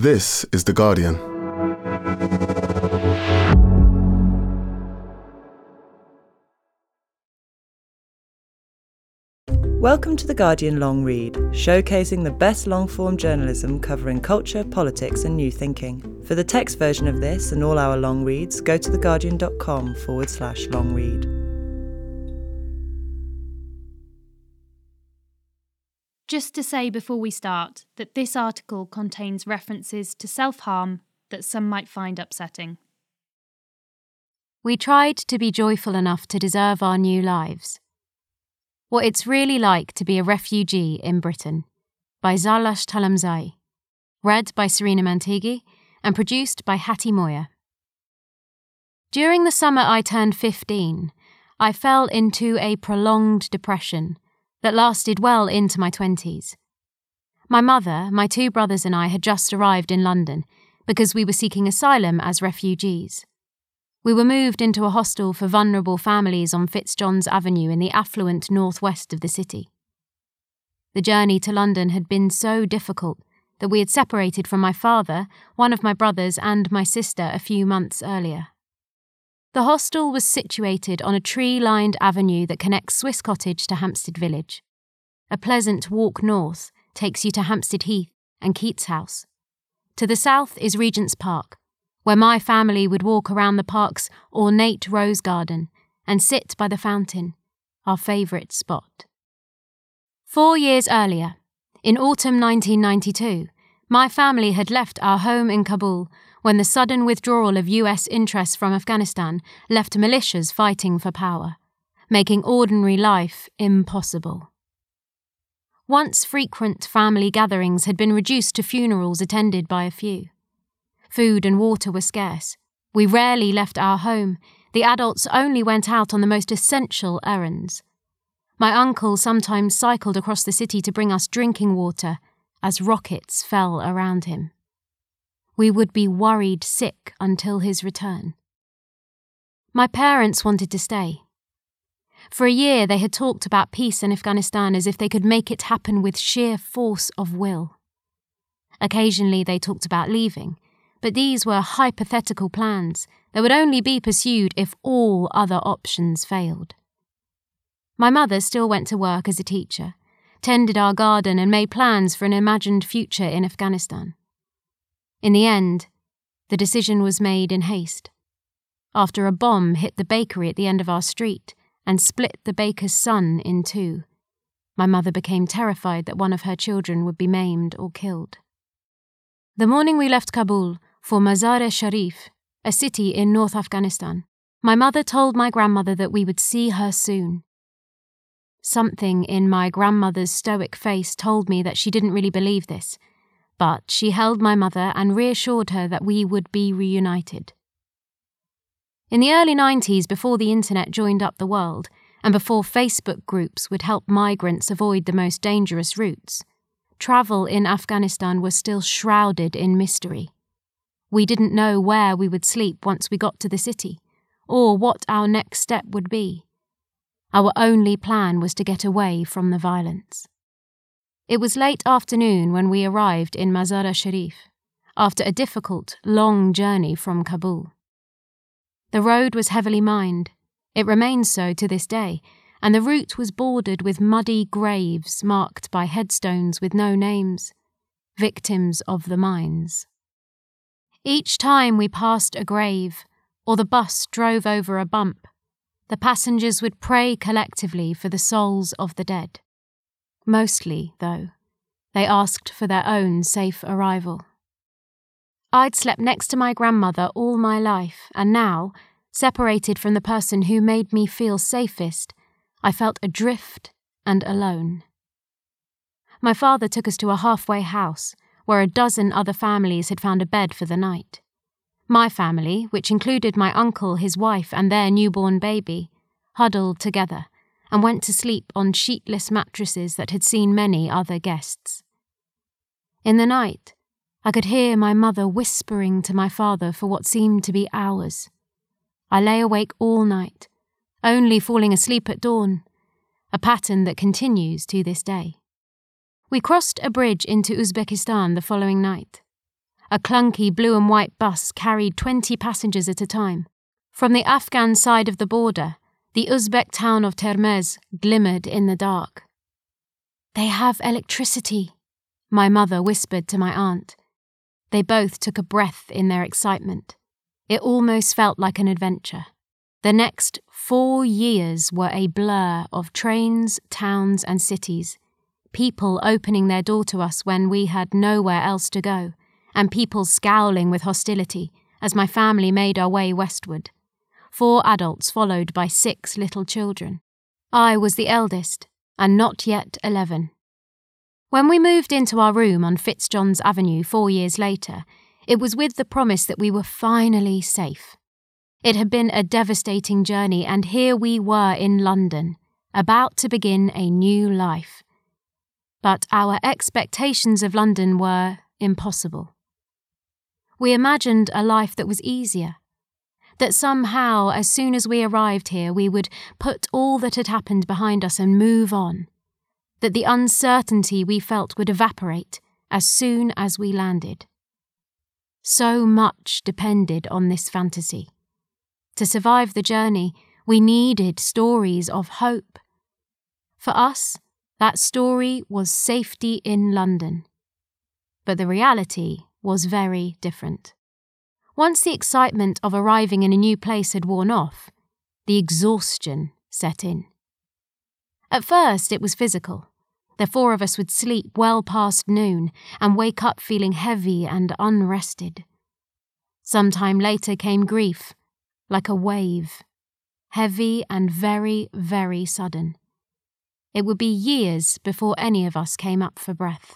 This is The Guardian. Welcome to The Guardian Long Read, showcasing the best long-form journalism covering culture, politics and new thinking. For the text version of this and all our long reads, go to theguardian.com/long read. Just to say before we start that this article contains references to self-harm that some might find upsetting. We tried to be joyful enough to deserve our new lives. What It's Really Like to Be a Refugee in Britain by Zalash Talamzai. Read by Serena Mantigi and produced by Hattie Moyer. During the summer I turned 15, I fell into a prolonged depression that lasted well into my 20s. My mother, my two brothers and I had just arrived in London because we were seeking asylum as refugees. We were moved into a hostel for vulnerable families on Fitzjohn's Avenue in the affluent northwest of the city. The journey to London had been so difficult that we had separated from my father, one of my brothers and my sister a few months earlier. The hostel was situated on a tree-lined avenue that connects Swiss Cottage to Hampstead Village. A pleasant walk north takes you to Hampstead Heath and Keats House. To the south is Regent's Park, where my family would walk around the park's ornate rose garden and sit by the fountain, our favourite spot. 4 years earlier, in autumn 1992, my family had left our home in Kabul when the sudden withdrawal of US interests from Afghanistan left militias fighting for power, making ordinary life impossible. Once frequent family gatherings had been reduced to funerals attended by a few. Food and water were scarce. We rarely left our home. The adults only went out on the most essential errands. My uncle sometimes cycled across the city to bring us drinking water as rockets fell around him. We would be worried sick until his return. My parents wanted to stay. For a year they had talked about peace in Afghanistan as if they could make it happen with sheer force of will. Occasionally they talked about leaving, but these were hypothetical plans that would only be pursued if all other options failed. My mother still went to work as a teacher, tended our garden and made plans for an imagined future in Afghanistan. In the end, the decision was made in haste. After a bomb hit the bakery at the end of our street and split the baker's son in two, my mother became terrified that one of her children would be maimed or killed. The morning we left Kabul for Mazar-e-Sharif, a city in North Afghanistan, my mother told my grandmother that we would see her soon. Something in my grandmother's stoic face told me that she didn't really believe this, but she held my mother and reassured her that we would be reunited. In the early 90s, before the internet joined up the world, and before Facebook groups would help migrants avoid the most dangerous routes, travel in Afghanistan was still shrouded in mystery. We didn't know where we would sleep once we got to the city, or what our next step would be. Our only plan was to get away from the violence. It was late afternoon when we arrived in Mazar-e-Sharif, after a difficult, long journey from Kabul. The road was heavily mined. It remains so to this day, and the route was bordered with muddy graves marked by headstones with no names, victims of the mines. Each time we passed a grave, or the bus drove over a bump, the passengers would pray collectively for the souls of the dead. Mostly, though, they asked for their own safe arrival. I'd slept next to my grandmother all my life, and now, separated from the person who made me feel safest, I felt adrift and alone. My father took us to a halfway house, where a dozen other families had found a bed for the night. My family, which included my uncle, his wife, and their newborn baby, huddled together and went to sleep on sheetless mattresses that had seen many other guests. In the night, I could hear my mother whispering to my father for what seemed to be hours. I lay awake all night, only falling asleep at dawn, a pattern that continues to this day. We crossed a bridge into Uzbekistan the following night. A clunky blue and white bus carried 20 passengers at a time. From the Afghan side of the border, the Uzbek town of Termez glimmered in the dark. "They have electricity," my mother whispered to my aunt. They both took a breath in their excitement. It almost felt like an adventure. The next 4 years were a blur of trains, towns and cities, people opening their door to us when we had nowhere else to go, and people scowling with hostility as my family made our way westward. 4 adults followed by 6 little children. I was the eldest, and not yet 11. When we moved into our room on Fitzjohn's Avenue 4 years later, it was with the promise that we were finally safe. It had been a devastating journey, and here we were in London, about to begin a new life. But our expectations of London were impossible. We imagined a life that was easier, that somehow, as soon as we arrived here, we would put all that had happened behind us and move on, that the uncertainty we felt would evaporate as soon as we landed. So much depended on this fantasy. To survive the journey, we needed stories of hope. For us, that story was safety in London. But the reality was very different. Once the excitement of arriving in a new place had worn off, the exhaustion set in. At first, it was physical. The 4 of us would sleep well past noon and wake up feeling heavy and unrested. Sometime later came grief, like a wave, heavy and very, very sudden. It would be years before any of us came up for breath.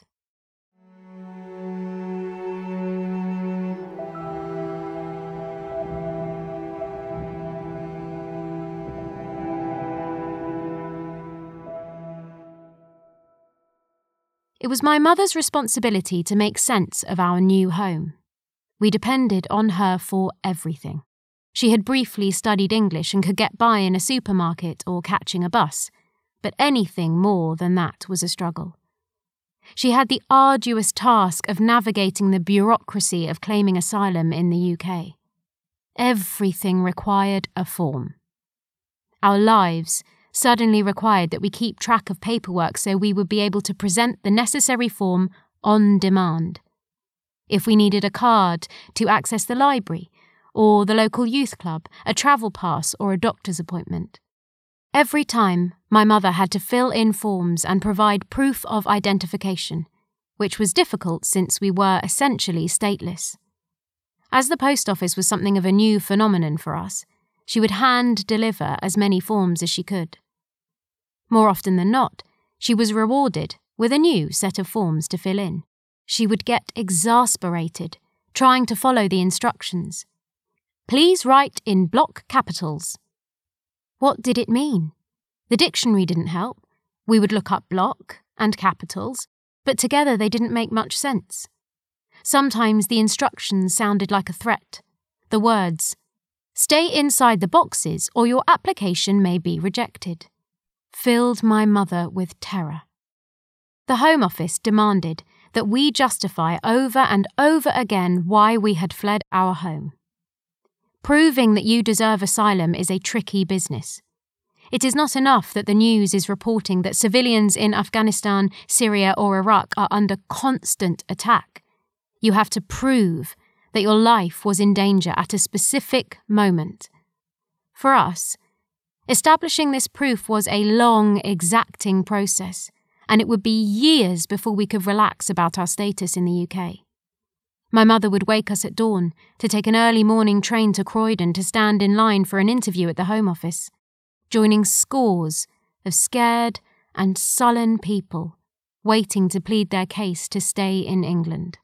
It was my mother's responsibility to make sense of our new home. We depended on her for everything. She had briefly studied English and could get by in a supermarket or catching a bus, but anything more than that was a struggle. She had the arduous task of navigating the bureaucracy of claiming asylum in the UK. Everything required a form. Our lives suddenly required that we keep track of paperwork so we would be able to present the necessary form on demand. If we needed a card to access the library, or the local youth club, a travel pass or a doctor's appointment. Every time, my mother had to fill in forms and provide proof of identification, which was difficult since we were essentially stateless. As the post office was something of a new phenomenon for us, she would hand-deliver as many forms as she could. More often than not, she was rewarded with a new set of forms to fill in. She would get exasperated, trying to follow the instructions. "Please write in block capitals." What did it mean? The dictionary didn't help. We would look up block and capitals, but together they didn't make much sense. Sometimes the instructions sounded like a threat. The words, "Stay inside the boxes or your application may be rejected," filled my mother with terror. The Home Office demanded that we justify over and over again why we had fled our home. Proving that you deserve asylum is a tricky business. It is not enough that the news is reporting that civilians in Afghanistan, Syria or Iraq are under constant attack. You have to prove that your life was in danger at a specific moment. For us, establishing this proof was a long, exacting process, and it would be years before we could relax about our status in the UK. My mother would wake us at dawn to take an early morning train to Croydon to stand in line for an interview at the Home Office, joining scores of scared and sullen people waiting to plead their case to stay in England.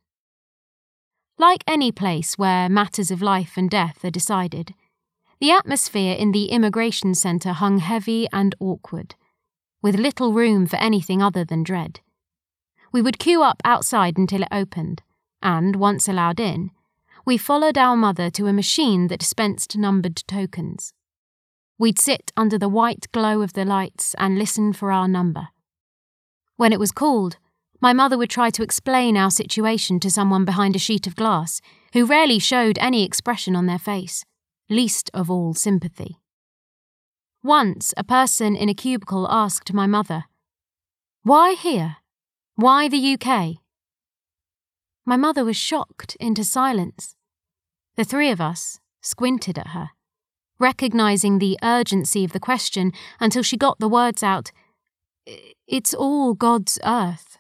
Like any place where matters of life and death are decided, the atmosphere in the immigration centre hung heavy and awkward, with little room for anything other than dread. We would queue up outside until it opened, and, once allowed in, we followed our mother to a machine that dispensed numbered tokens. We'd sit under the white glow of the lights and listen for our number. When it was called, My mother would try to explain our situation to someone behind a sheet of glass, who rarely showed any expression on their face, least of all sympathy. Once, a person in a cubicle asked my mother, "Why here? Why the UK?" My mother was shocked into silence. The three of us squinted at her, recognising the urgency of the question until she got the words out, "It's all God's earth."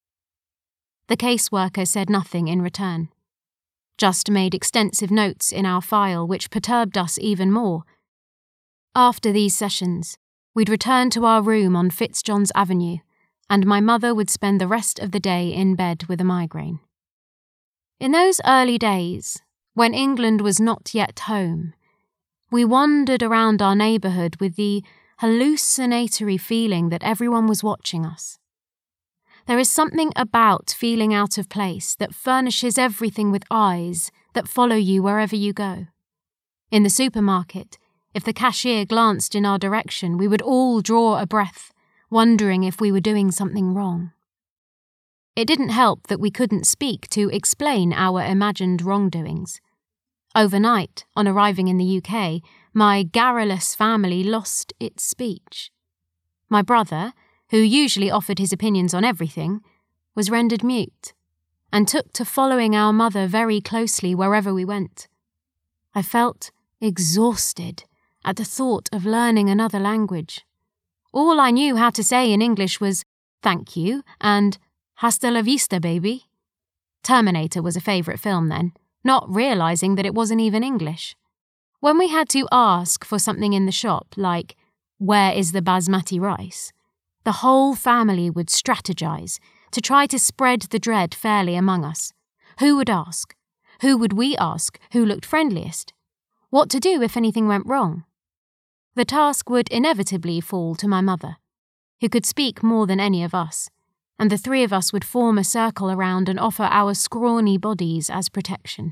The caseworker said nothing in return, just made extensive notes in our file which perturbed us even more. After these sessions, we'd return to our room on Fitzjohn's Avenue, and my mother would spend the rest of the day in bed with a migraine. In those early days, when England was not yet home, we wandered around our neighbourhood with the hallucinatory feeling that everyone was watching us. There is something about feeling out of place that furnishes everything with eyes that follow you wherever you go. In the supermarket, if the cashier glanced in our direction, we would all draw a breath, wondering if we were doing something wrong. It didn't help that we couldn't speak to explain our imagined wrongdoings. Overnight, on arriving in the UK, my garrulous family lost its speech. My brother, who usually offered his opinions on everything, was rendered mute, and took to following our mother very closely wherever we went. I felt exhausted at the thought of learning another language. All I knew how to say in English was "thank you" and "hasta la vista, baby." Terminator was a favourite film then, not realising that it wasn't even English. When we had to ask for something in the shop, like, "Where is the basmati rice?" the whole family would strategise to try to spread the dread fairly among us. Who would ask? Who would we ask who looked friendliest? What to do if anything went wrong? The task would inevitably fall to my mother, who could speak more than any of us, and the three of us would form a circle around and offer our scrawny bodies as protection.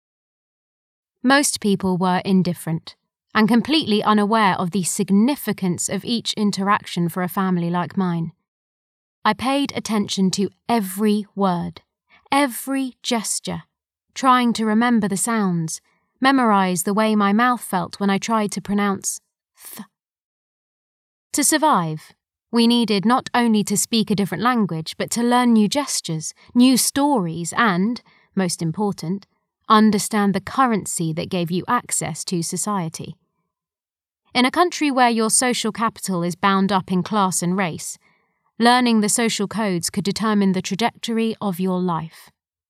Most people were indifferent and completely unaware of the significance of each interaction for a family like mine. I paid attention to every word, every gesture, trying to remember the sounds, memorise the way my mouth felt when I tried to pronounce th. To survive, we needed not only to speak a different language, but to learn new gestures, new stories, and, most important, understand the currency that gave you access to society. In a country where your social capital is bound up in class and race, learning the social codes could determine the trajectory of your life.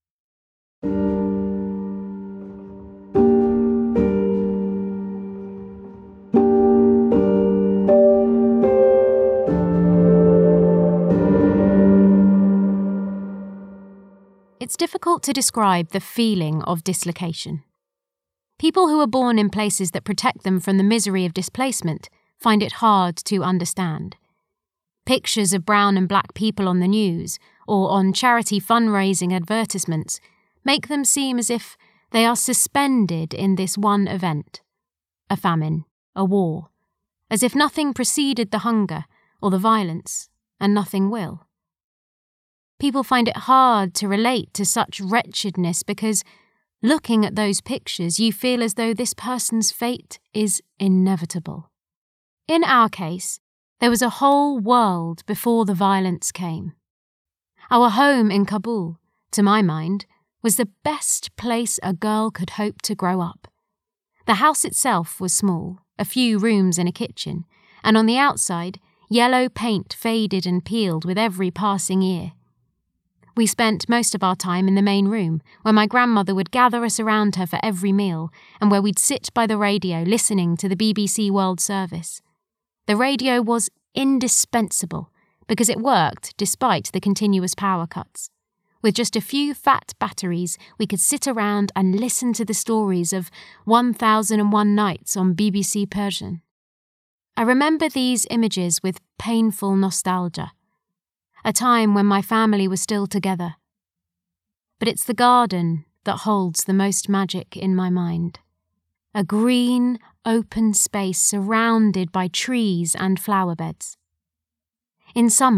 It's difficult to describe the feeling of dislocation. People who are born in places that protect them from the misery of displacement find it hard to understand. Pictures of brown and black people on the news or on charity fundraising advertisements make them seem as if they are suspended in this one event, a famine, a war, as if nothing preceded the hunger or the violence, and nothing will. People find it hard to relate to such wretchedness because, looking at those pictures, you feel as though this person's fate is inevitable. In our case, there was a whole world before the violence came. Our home in Kabul, to my mind, was the best place a girl could hope to grow up. The house itself was small, a few rooms and a kitchen, and on the outside, yellow paint faded and peeled with every passing year. We spent most of our time in the main room, where my grandmother would gather us around her for every meal, and where we'd sit by the radio listening to the BBC World Service. The radio was indispensable, because it worked despite the continuous power cuts. With just a few fat batteries, we could sit around and listen to the stories of 1001 Nights on BBC Persian. I remember these images with painful nostalgia. A time when my family was still together. But it's the garden that holds the most magic in my mind. A green, open space surrounded by trees and flower beds. In summer,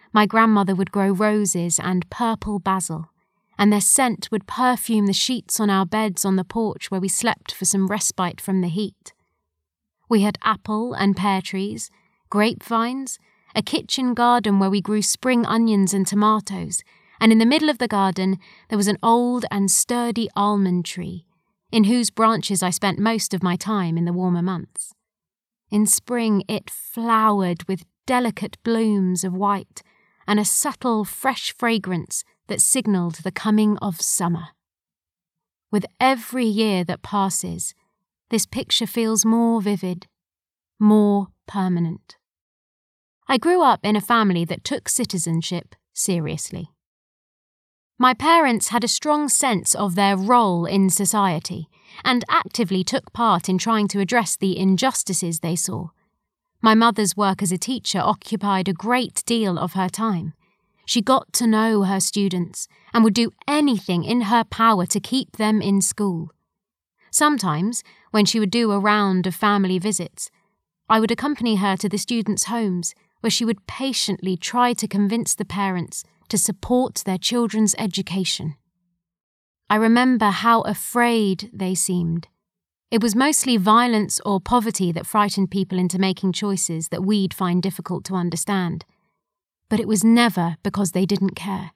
my grandmother would grow roses and purple basil, and their scent would perfume the sheets on our beds on the porch where we slept for some respite from the heat. We had apple and pear trees, grapevines, a kitchen garden where we grew spring onions and tomatoes, and in the middle of the garden there was an old and sturdy almond tree, in whose branches I spent most of my time in the warmer months. In spring it flowered with delicate blooms of white and a subtle, fresh fragrance that signalled the coming of summer. With every year that passes, this picture feels more vivid, more permanent. I grew up in a family that took citizenship seriously. My parents had a strong sense of their role in society and actively took part in trying to address the injustices they saw. My mother's work as a teacher occupied a great deal of her time. She got to know her students and would do anything in her power to keep them in school. Sometimes, when she would do a round of family visits, I would accompany her to the students' homes, where she would patiently try to convince the parents to support their children's education. I remember how afraid they seemed. It was mostly violence or poverty that frightened people into making choices that we'd find difficult to understand. But it was never because they didn't care.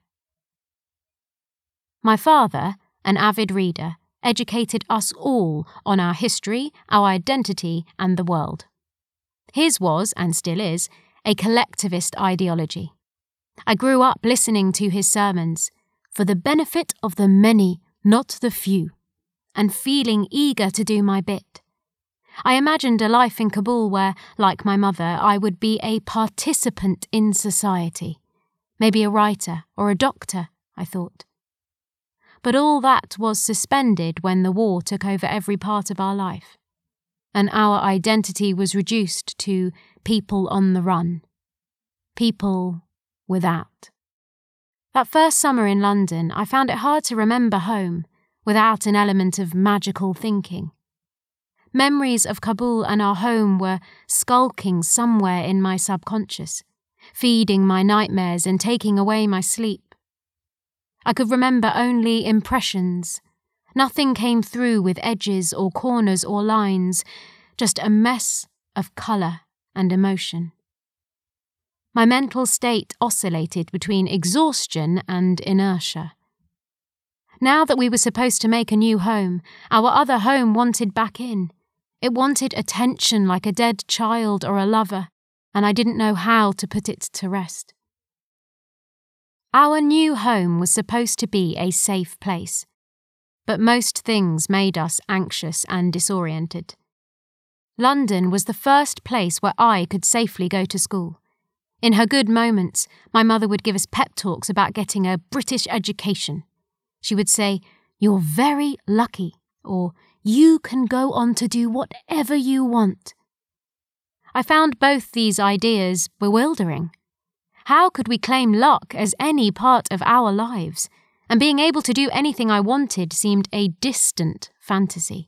My father, an avid reader, educated us all on our history, our identity, and the world. His was, and still is, a collectivist ideology. I grew up listening to his sermons, for the benefit of the many, not the few, and feeling eager to do my bit. I imagined a life in Kabul where, like my mother, I would be a participant in society. Maybe a writer or a doctor, I thought. But all that was suspended when the war took over every part of our life, and our identity was reduced to people on the run. People without. That first summer in London, I found it hard to remember home without an element of magical thinking. Memories of Kabul and our home were skulking somewhere in my subconscious, feeding my nightmares and taking away my sleep. I could remember only impressions. Nothing came through with edges or corners or lines, just a mess of colour and emotion. My mental state oscillated between exhaustion and inertia. Now that we were supposed to make a new home, our other home wanted back in. It wanted attention like a dead child or a lover, and I didn't know how to put it to rest. Our new home was supposed to be a safe place, but most things made us anxious and disoriented. London was the first place where I could safely go to school. In her good moments, my mother would give us pep talks about getting a British education. She would say, "You're very lucky," or "You can go on to do whatever you want." I found both these ideas bewildering. How could we claim luck as any part of our lives, and being able to do anything I wanted seemed a distant fantasy?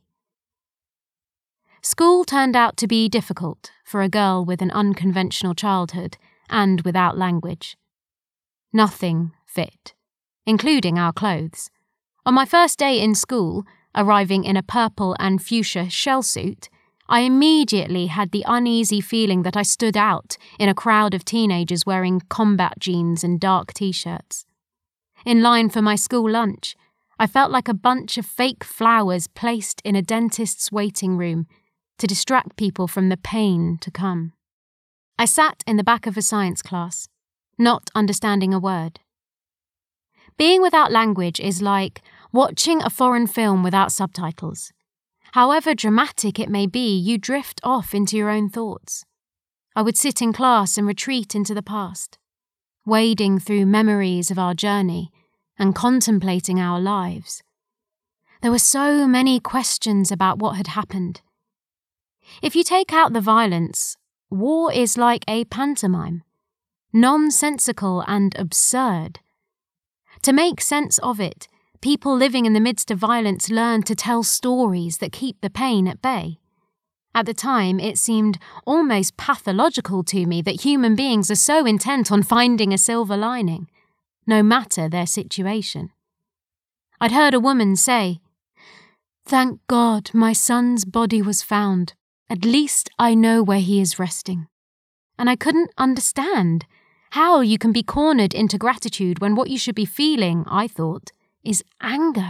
School turned out to be difficult for a girl with an unconventional childhood and without language. Nothing fit, including our clothes. On my first day in school, arriving in a purple and fuchsia shell suit, I immediately had the uneasy feeling that I stood out in a crowd of teenagers wearing combat jeans and dark t-shirts. In line for my school lunch, I felt like a bunch of fake flowers placed in a dentist's waiting room to distract people from the pain to come. I sat in the back of a science class, not understanding a word. Being without language is like watching a foreign film without subtitles. However dramatic it may be, you drift off into your own thoughts. I would sit in class and retreat into the past, wading through memories of our journey and contemplating our lives. There were so many questions about what had happened. If you take out the violence, war is like a pantomime, nonsensical and absurd. To make sense of it, people living in the midst of violence learn to tell stories that keep the pain at bay. At the time, it seemed almost pathological to me that human beings are so intent on finding a silver lining, no matter their situation. I'd heard a woman say, "Thank God my son's body was found. At least I know where he is resting." And I couldn't understand how you can be cornered into gratitude when what you should be feeling, I thought, is anger.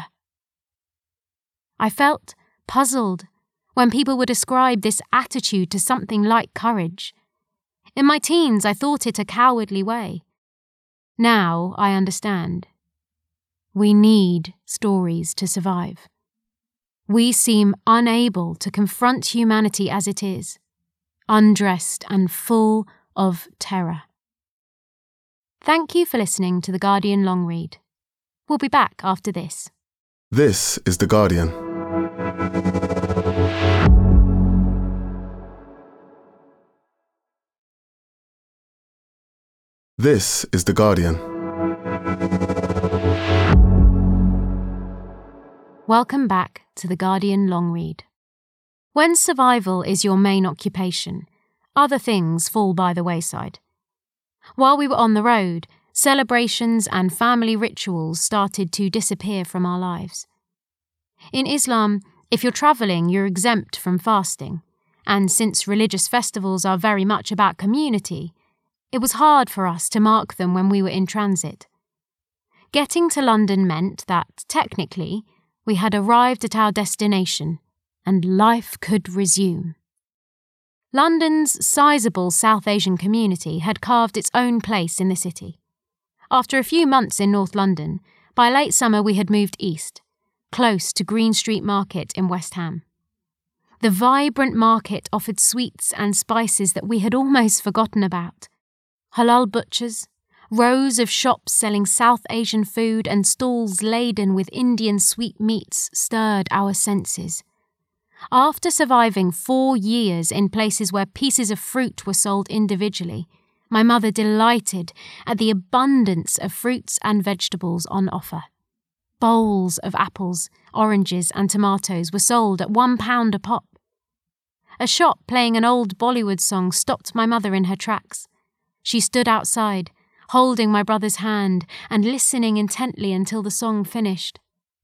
I felt puzzled when people would ascribe this attitude to something like courage. In my teens, I thought it a cowardly way. Now I understand. We need stories to survive. We seem unable to confront humanity as it is, undressed and full of terror. Thank you for listening to The Guardian Long Read. We'll be back after this. This is The Guardian. This is The Guardian. Welcome back to The Guardian Long Read. When survival is your main occupation, other things fall by the wayside. While we were on the road, celebrations and family rituals started to disappear from our lives. In Islam, if you're travelling, you're exempt from fasting, and since religious festivals are very much about community, it was hard for us to mark them when we were in transit. Getting to London meant that, technically, we had arrived at our destination, and life could resume. London's sizable South Asian community had carved its own place in the city. After a few months in North London, by late summer we had moved east, close to Green Street Market in West Ham. The vibrant market offered sweets and spices that we had almost forgotten about. Halal butchers, rows of shops selling South Asian food and stalls laden with Indian sweetmeats stirred our senses. After surviving 4 years in places where pieces of fruit were sold individually, my mother delighted at the abundance of fruits and vegetables on offer. Bowls of apples, oranges and tomatoes were sold at £1 a pop. A shop playing an old Bollywood song stopped my mother in her tracks. She stood outside, holding my brother's hand and listening intently until the song finished.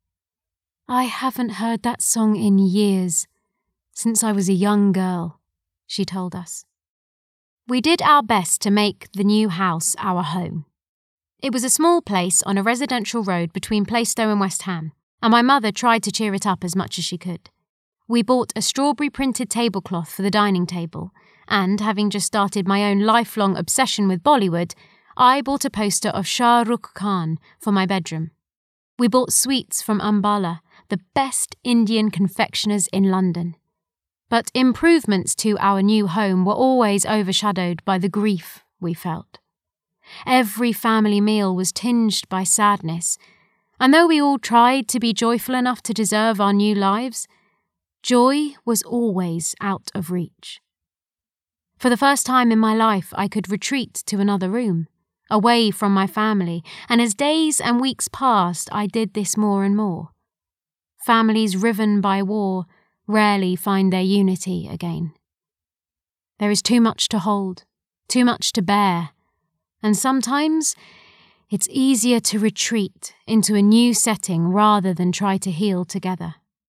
"I haven't heard that song in years, since I was a young girl," she told us. We did our best to make the new house our home. It was a small place on a residential road between Plaistow and West Ham, and my mother tried to cheer it up as much as she could. We bought a strawberry-printed tablecloth for the dining table, and, having just started my own lifelong obsession with Bollywood, I bought a poster of Shah Rukh Khan for my bedroom. We bought sweets from Ambala, the best Indian confectioners in London. But improvements to our new home were always overshadowed by the grief we felt. Every family meal was tinged by sadness, and though we all tried to be joyful enough to deserve our new lives, joy was always out of reach. For the first time in my life, I could retreat to another room, away from my family, and as days and weeks passed, I did this more and more. Families riven by war rarely find their unity again. There is too much to hold, too much to bear, and sometimes it's easier to retreat into a new setting rather than try to heal together.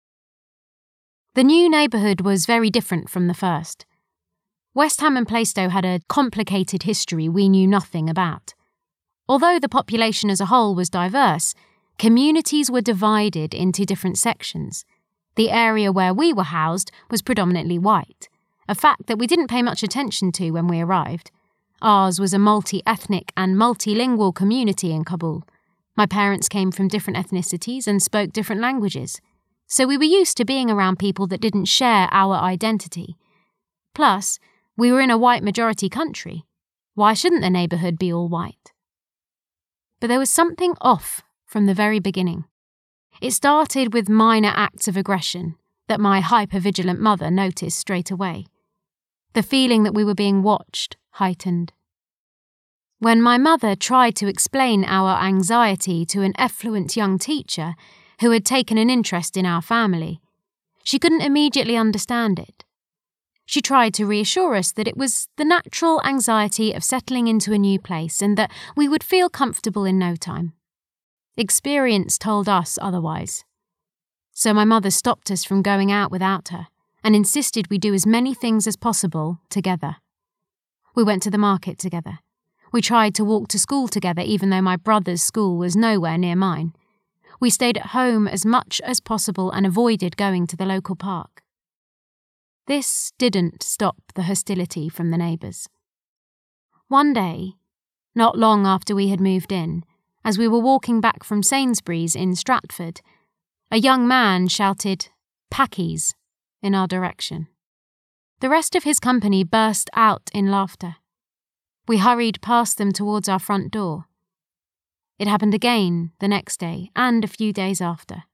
The new neighbourhood was very different from the first. West Ham and Plaistow had a complicated history we knew nothing about. Although the population as a whole was diverse, communities were divided into different sections. The area where we were housed was predominantly white, a fact that we didn't pay much attention to when we arrived. Ours was a multi-ethnic and multilingual community in Kabul. My parents came from different ethnicities and spoke different languages, so we were used to being around people that didn't share our identity. Plus, we were in a white majority country. Why shouldn't the neighbourhood be all white? But there was something off from the very beginning. It started with minor acts of aggression that my hyper-vigilant mother noticed straight away. The feeling that we were being watched heightened. When my mother tried to explain our anxiety to an effluent young teacher who had taken an interest in our family, she couldn't immediately understand it. She tried to reassure us that it was the natural anxiety of settling into a new place and that we would feel comfortable in no time. Experience told us otherwise. So my mother stopped us from going out without her and insisted we do as many things as possible together. We went to the market together. We tried to walk to school together even though my brother's school was nowhere near mine. We stayed at home as much as possible and avoided going to the local park. This didn't stop the hostility from the neighbours. One day, not long after we had moved in, as we were walking back from Sainsbury's in Stratford, a young man shouted, "Packies," in our direction. The rest of his company burst out in laughter. We hurried past them towards our front door. It happened again the next day and a few days after.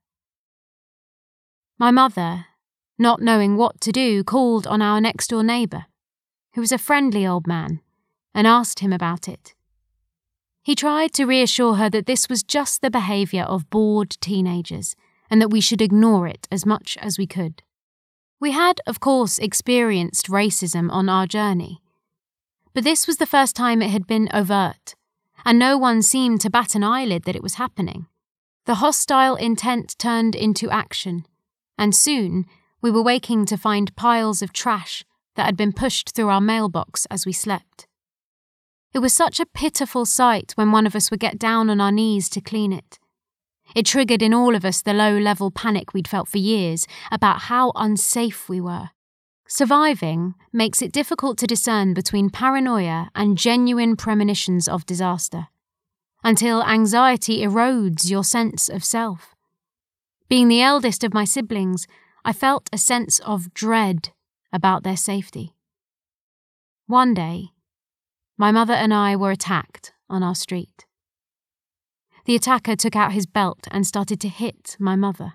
My mother, not knowing what to do, called on our next-door neighbour, who was a friendly old man, and asked him about it. He tried to reassure her that this was just the behaviour of bored teenagers and that we should ignore it as much as we could. We had, of course, experienced racism on our journey, but this was the first time it had been overt, and no one seemed to bat an eyelid that it was happening. The hostile intent turned into action, and soon we were waking to find piles of trash that had been pushed through our mailbox as we slept. It was such a pitiful sight when one of us would get down on our knees to clean it. It triggered in all of us the low-level panic we'd felt for years about how unsafe we were. Surviving makes it difficult to discern between paranoia and genuine premonitions of disaster, until anxiety erodes your sense of self. Being the eldest of my siblings, I felt a sense of dread about their safety. One day, my mother and I were attacked on our street. The attacker took out his belt and started to hit my mother.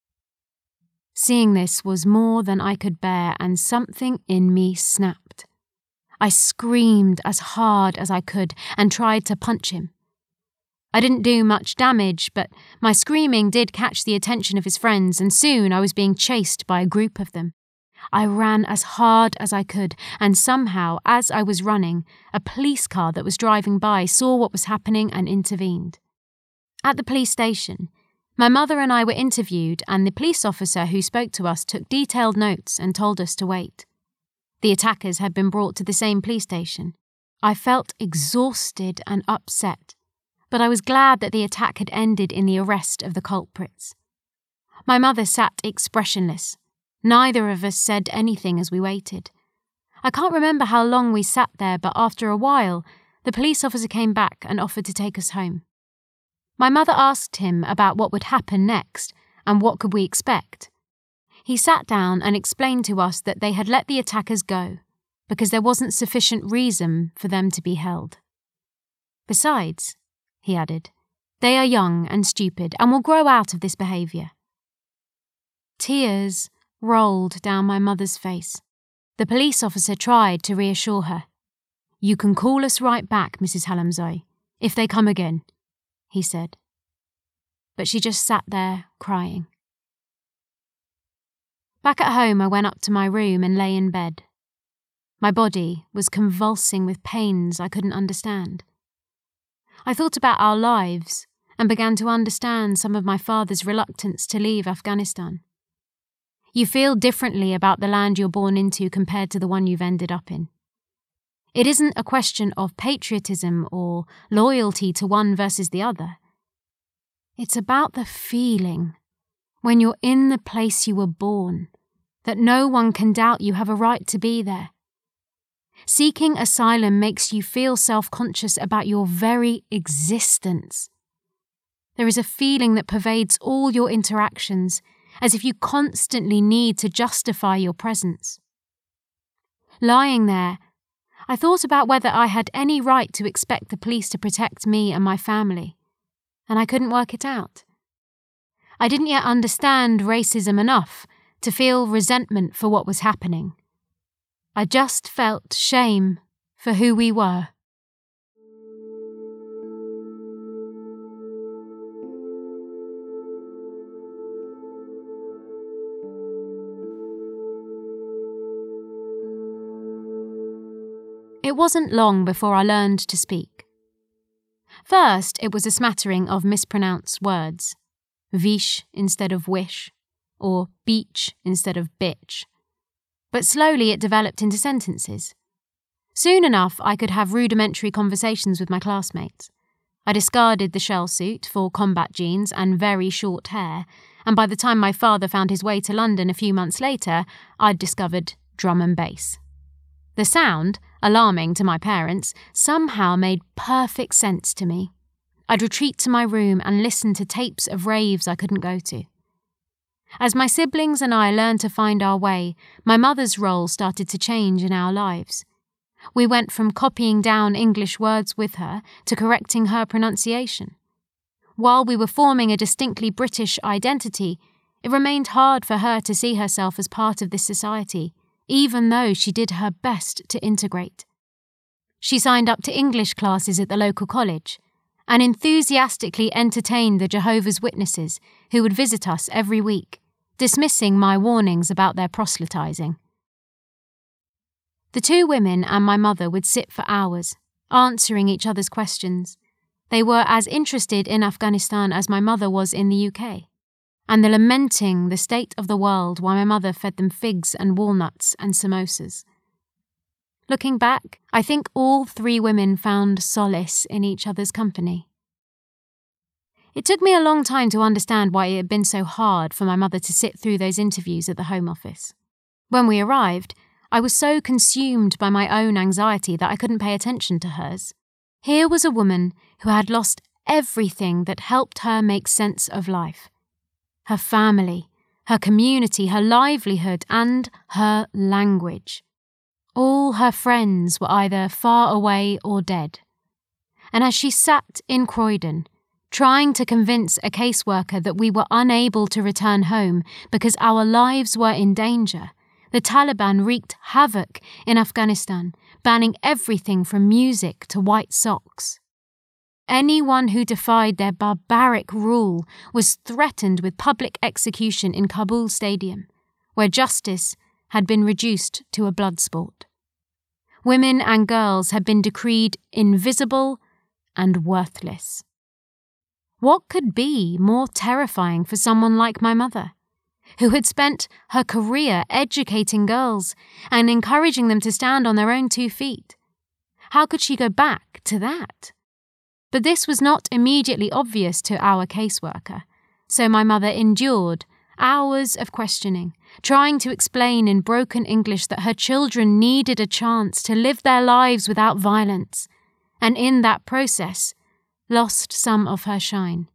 Seeing this was more than I could bear, and something in me snapped. I screamed as hard as I could and tried to punch him. I didn't do much damage, but my screaming did catch the attention of his friends, and soon I was being chased by a group of them. I ran as hard as I could, and somehow, as I was running, a police car that was driving by saw what was happening and intervened. At the police station, my mother and I were interviewed, and the police officer who spoke to us took detailed notes and told us to wait. The attackers had been brought to the same police station. I felt exhausted and upset, but I was glad that the attack had ended in the arrest of the culprits. My mother sat expressionless. Neither of us said anything as we waited. I can't remember how long we sat there, but after a while, the police officer came back and offered to take us home. My mother asked him about what would happen next and what could we expect. He sat down and explained to us that they had let the attackers go because there wasn't sufficient reason for them to be held. Besides, he added, they are young and stupid and will grow out of this behaviour. Tears rolled down my mother's face. The police officer tried to reassure her. "You can call us right back, Mrs. Halamzai, if they come again," he said. But she just sat there, crying. Back at home, I went up to my room and lay in bed. My body was convulsing with pains I couldn't understand. I thought about our lives and began to understand some of my father's reluctance to leave Afghanistan. You feel differently about the land you're born into compared to the one you've ended up in. It isn't a question of patriotism or loyalty to one versus the other. It's about the feeling, when you're in the place you were born, that no one can doubt you have a right to be there. Seeking asylum makes you feel self-conscious about your very existence. There is a feeling that pervades all your interactions, as if you constantly need to justify your presence. Lying there, I thought about whether I had any right to expect the police to protect me and my family, and I couldn't work it out. I didn't yet understand racism enough to feel resentment for what was happening. I just felt shame for who we were. It wasn't long before I learned to speak. First, it was a smattering of mispronounced words. Vish instead of wish, or beach instead of bitch. But slowly it developed into sentences. Soon enough, I could have rudimentary conversations with my classmates. I discarded the shell suit for combat jeans and very short hair, and by the time my father found his way to London a few months later, I'd discovered drum and bass. The sound, alarming to my parents, somehow made perfect sense to me. I'd retreat to my room and listen to tapes of raves I couldn't go to. As my siblings and I learned to find our way, my mother's role started to change in our lives. We went from copying down English words with her to correcting her pronunciation. While we were forming a distinctly British identity, it remained hard for her to see herself as part of this society, even though she did her best to integrate. She signed up to English classes at the local college and enthusiastically entertained the Jehovah's Witnesses who would visit us every week, dismissing my warnings about their proselytizing. The two women and my mother would sit for hours, answering each other's questions. They were as interested in Afghanistan as my mother was in the UK, and they're lamenting the state of the world while my mother fed them figs and walnuts and samosas. Looking back, I think all three women found solace in each other's company. It took me a long time to understand why it had been so hard for my mother to sit through those interviews at the Home Office. When we arrived, I was so consumed by my own anxiety that I couldn't pay attention to hers. Here was a woman who had lost everything that helped her make sense of life. Her family, her community, her livelihood, and her language. All her friends were either far away or dead. And as she sat in Croydon, trying to convince a caseworker that we were unable to return home because our lives were in danger, the Taliban wreaked havoc in Afghanistan, banning everything from music to white socks. Anyone who defied their barbaric rule was threatened with public execution in Kabul Stadium, where justice had been reduced to a blood sport. Women and girls had been decreed invisible and worthless. What could be more terrifying for someone like my mother, who had spent her career educating girls and encouraging them to stand on their own 2 feet? How could she go back to that? But this was not immediately obvious to our caseworker, so my mother endured hours of questioning, trying to explain in broken English that her children needed a chance to live their lives without violence, and in that process, lost some of her shine.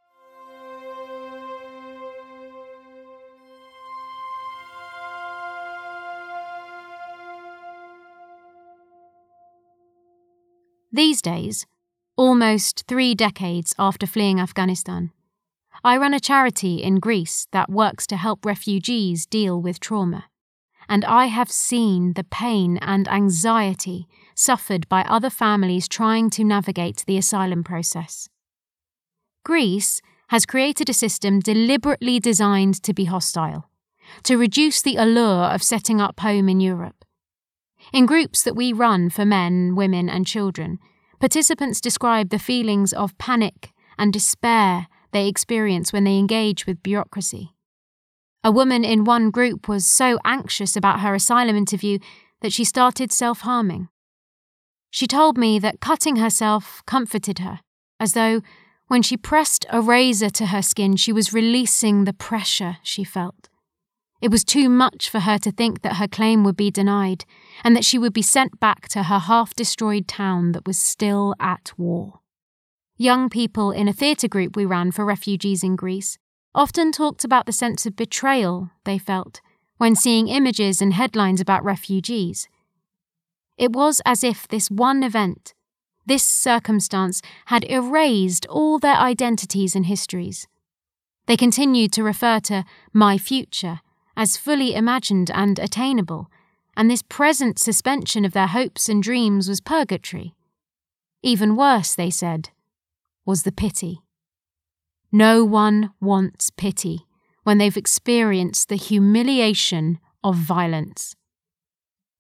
These days, almost 3 decades after fleeing Afghanistan, I run a charity in Greece that works to help refugees deal with trauma, and I have seen the pain and anxiety suffered by other families trying to navigate the asylum process. Greece has created a system deliberately designed to be hostile, to reduce the allure of setting up home in Europe. In groups that we run for men, women and children, participants describe the feelings of panic and despair they experience when they engage with bureaucracy. A woman in one group was so anxious about her asylum interview that she started self-harming. She told me that cutting herself comforted her, as though when she pressed a razor to her skin she was releasing the pressure she felt. It was too much for her to think that her claim would be denied and that she would be sent back to her half-destroyed town that was still at war. Young people in a theatre group we ran for refugees in Greece often talked about the sense of betrayal they felt when seeing images and headlines about refugees. It was as if this one event, this circumstance, had erased all their identities and histories. They continued to refer to my future as fully imagined and attainable, and this present suspension of their hopes and dreams was purgatory. Even worse, they said, was the pity. No one wants pity when they've experienced the humiliation of violence.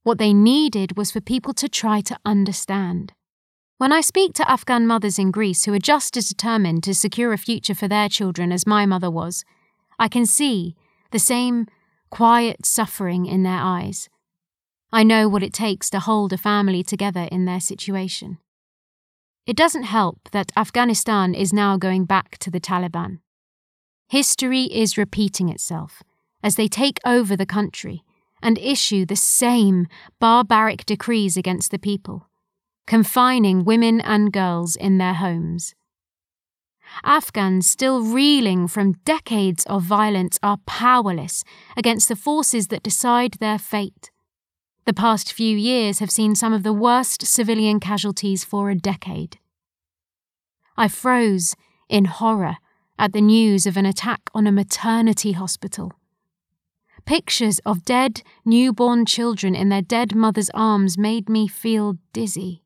What they needed was for people to try to understand. When I speak to Afghan mothers in Greece who are just as determined to secure a future for their children as my mother was, I can see the same quiet suffering in their eyes. I know what it takes to hold a family together in their situation. It doesn't help that Afghanistan is now going back to the Taliban. History is repeating itself as they take over the country and issue the same barbaric decrees against the people, confining women and girls in their homes. Afghans still reeling from decades of violence are powerless against the forces that decide their fate. The past few years have seen some of the worst civilian casualties for a decade. I froze in horror at the news of an attack on a maternity hospital. Pictures of dead, newborn children in their dead mother's arms made me feel dizzy.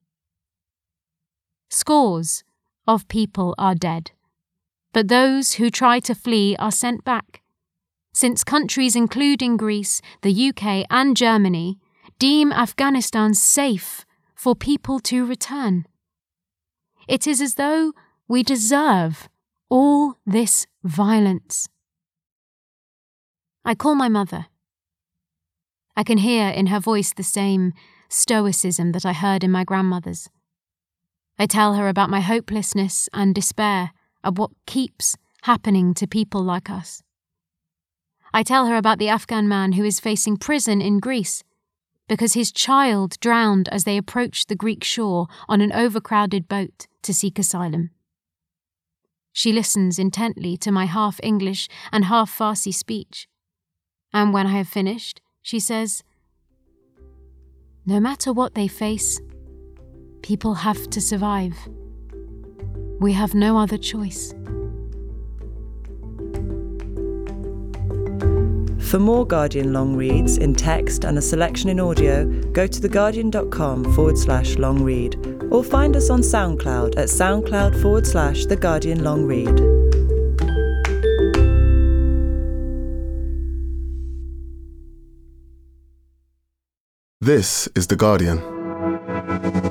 Scores of people are dead, but those who try to flee are sent back, since countries including Greece, the UK and Germany deem Afghanistan safe for people to return. It is as though we deserve all this violence. I call my mother. I can hear in her voice the same stoicism that I heard in my grandmother's. I tell her about my hopelessness and despair of what keeps happening to people like us. I tell her about the Afghan man who is facing prison in Greece because his child drowned as they approached the Greek shore on an overcrowded boat to seek asylum. She listens intently to my half-English and half-Farsi speech, and when I have finished, she says, "No matter what they face, people have to survive. We have no other choice." For more Guardian long reads in text and a selection in audio, go to theguardian.com/long read or find us on SoundCloud at SoundCloud/The Guardian Long Read. This is The Guardian.